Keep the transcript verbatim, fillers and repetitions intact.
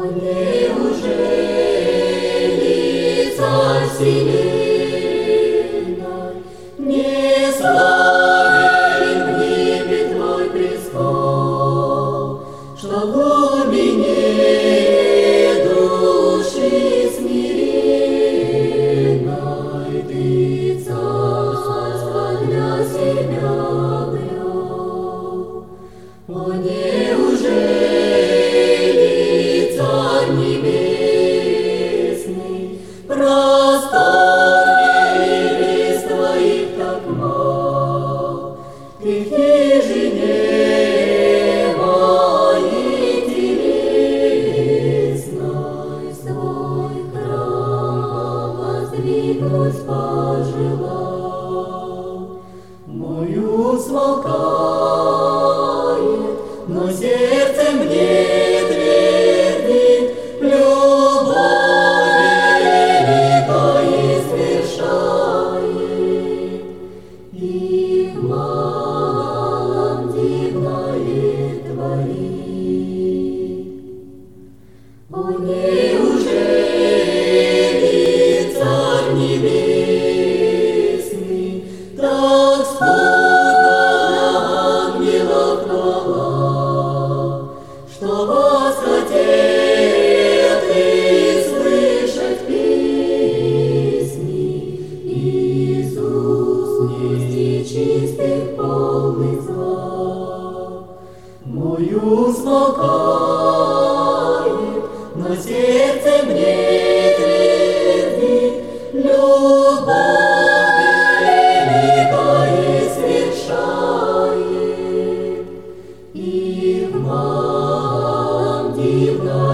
Неужели Царь вселенной не славен в небе Твой престол, что в глубине души смиренной Ты царство для себя обрел? О, неужели Царь небесный просторнее лиц Твоих так мал, Ты в тишине моей телесной свой храм воздвигнуть пожелал? Мою смолкает, но сердце мне твердит, любовь великая свершает, и в малом дивное творит. О, неужели Царь небесный так скудна ангелов хвала, что восхотел Ты слышать песни из уст нечистых полных зла? Мою смолкает, но сердце мне твердит, любовь великая свершает, и в малом дивном